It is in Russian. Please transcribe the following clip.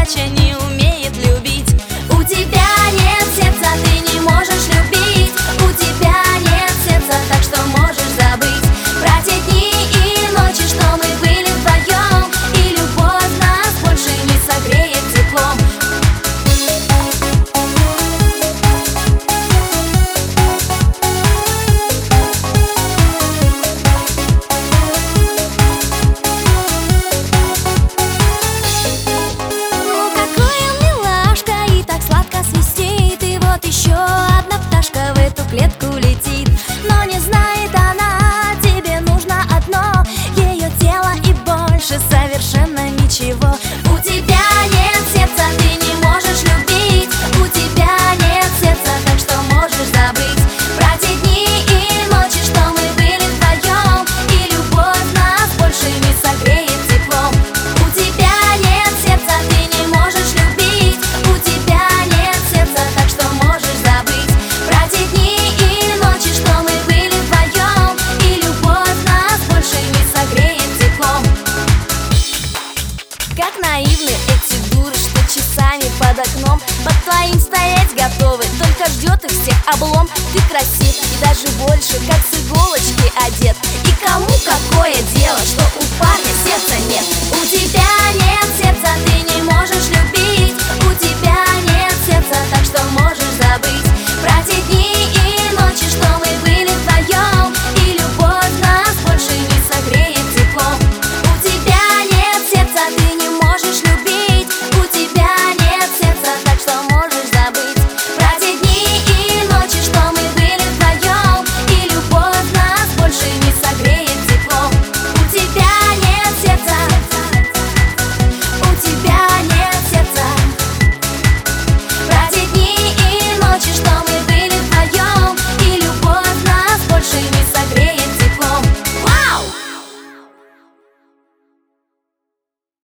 удача не умеет любить. У тебя нет сердца, ты не можешь любить. У тебя нет сердца, так что можешь забыть про те дни и ночи, что мы были вдвоем. И любовь нас больше не согреет теплом. Еще одна пташка в эту клетку летит, но не знает она, тебе нужно одно, ее тело и больше совершенно ничего. У тебя нет сердца, ты не можешь любить. У тебя нет сердца, так что можешь забыть про те дни и ночи, что мы были вдвоем. И любовь нас больше не согреет теплом. У тебя нет сердца, ты не можешь любить. У тебя нет сердца, так что можешь забыть про те дни и ночи, что мы были вдвоем. И любовь нас больше не согреет теплом. Как наивны эти дуры, что часами под окном под твоим стоять готовы, только ждет их всех облом. Ты красив и даже больше, как с иголочки одет. И кому какое дело, что у парня сердца нет? У тебя нет сердца, ты не можешь любить. У тебя нет сердца, так что можешь